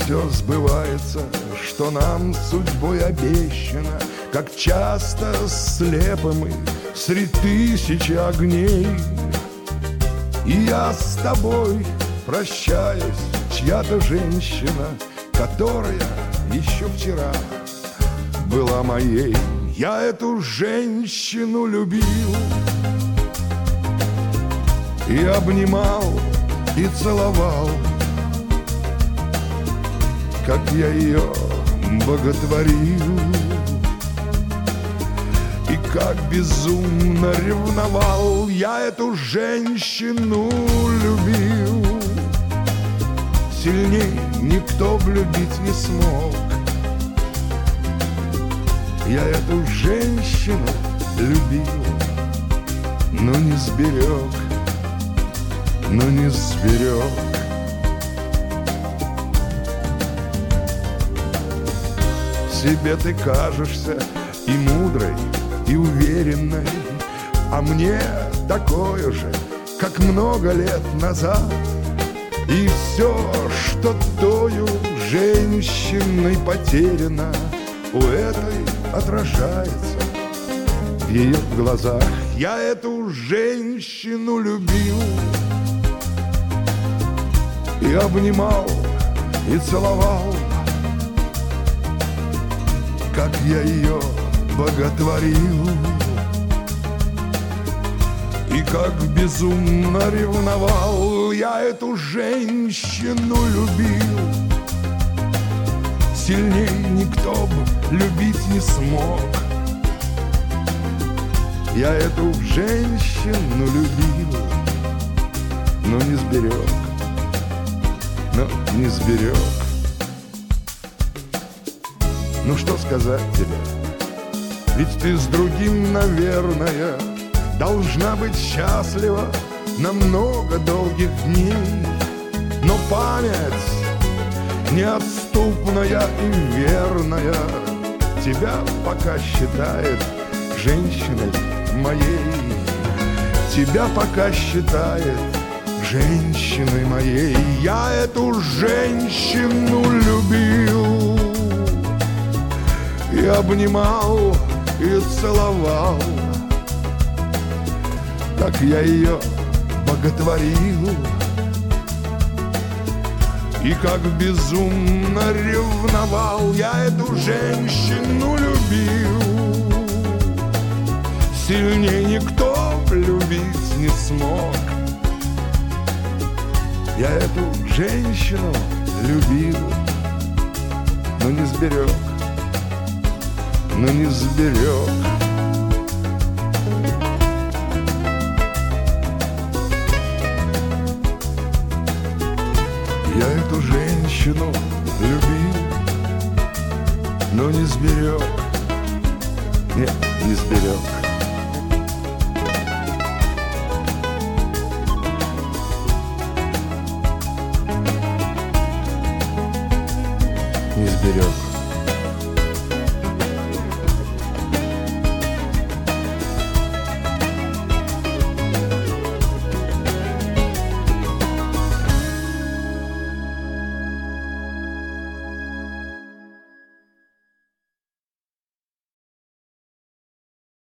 все сбывается, что нам судьбой обещано. Как часто слепы мы среди тысячи огней. И я с тобой прощаюсь, чья-то женщина, которая еще вчера была моей. Я эту женщину любил и обнимал, и целовал, как я ее боготворил, и как безумно ревновал. Я эту женщину любил, сильней никто влюбить не смог. Я эту женщину любил, но не сберег, но не сберег. Себе ты кажешься и мудрой, и уверенной, а мне такое же, как много лет назад. И все, что тою женщиной потеряно, у этой отражается в ее глазах. Я эту женщину любил и обнимал, и целовал, как я ее боготворил, и как безумно ревновал. Я эту женщину любил, сильней никто бы любить не смог. Я эту женщину любил, но не сберег, но не сберег. Ну что сказать тебе? Ведь ты с другим, наверное, должна быть счастлива на много долгих дней. Но память неотступная и верная тебя пока считает женщиной моей. Тебя пока считает женщиной моей. Я эту женщину любил и обнимал, и целовал, как я ее боготворил, и как безумно ревновал. Я эту женщину любил, сильнее никто любить не смог. Я эту женщину любил, но не сберег, но не сберег. Я эту женщину любил, но не сберег. Нет, не сберег. Не сберег.